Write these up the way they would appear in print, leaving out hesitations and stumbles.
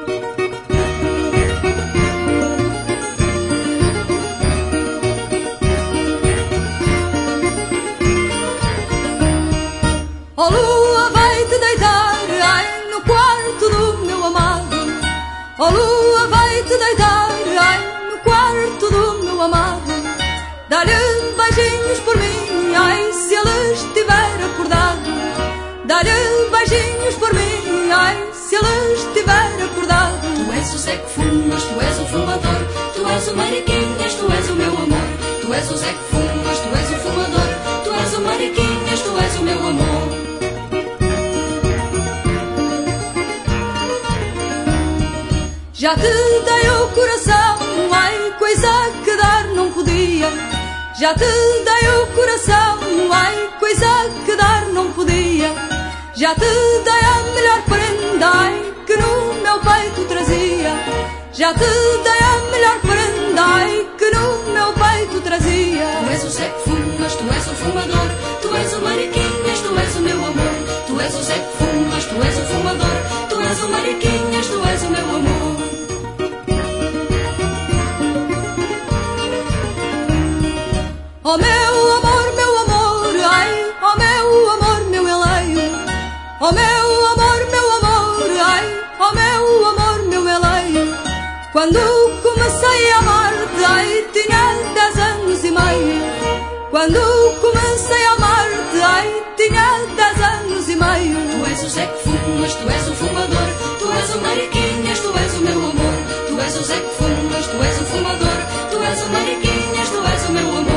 Oh lua, vai-te deitar, ai, no quarto do meu amado. Oh lua, vai-te deitar, ai, no quarto do meu amado. Dá-lhe beijinhos por mim, ai, se ele estiver acordado. Dá-lhe beijinhos por mim, ai, se ele estiver acordado. Tu és o Zé que fumas, tu és o fumador. Tu és o Mariquinhas, tu és o meu amor. Tu és o Zé que fumas, tu és o fumador. Tu és o Mariquinhas, tu és o meu amor. Já te dei o coração, ai, coisa que dar não podia. Já te dei o coração, ai, coisa que dar não podia. Já te dei a melhor prenda, ai, que no meu peito trazia. Já te dei a melhor prenda, ai, que no meu peito trazia. Tu és o Zé que fumas, tu és o fumador. Tu és o Mariquinhas, tu és o meu amor. Tu és o Zé que fumas, tu és o fumador. Tu és o Mariquinhas, tu és o meu amor. Oh meu amor, ai, oh meu eleio. Oh meu amor, ai, oh meu amor, meu eleio. Quando comecei a amar-te, ai, tinha 10 anos e meio. Quando comecei a amar-te, ai, tinha 10 anos e meio. Tu és o Zé que fumas, tu és o fumador. Tu és o Mariquinhas, tu és o meu amor. Tu és o Zé que fumas, tu és o fumador. Tu és o Mariquinhas, tu és o meu amor.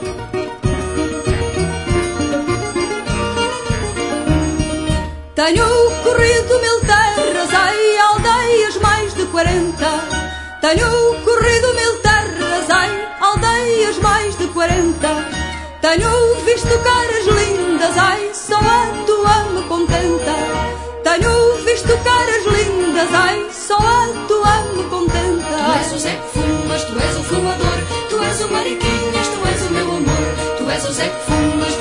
Tenho corrido 1000 terras, ai, aldeias mais de 40. Tenho corrido 1000 terras, ai, aldeias mais de 40. Tenho visto caras lindas, ai, só a tua me contenta. Tenho visto caras lindas, ai, só a tua me contenta. Tu és o Zé que fumas, tu és o fumador. Tu és o Mariquinhas, tu és o meu amor. Tu és o Zé que fumas,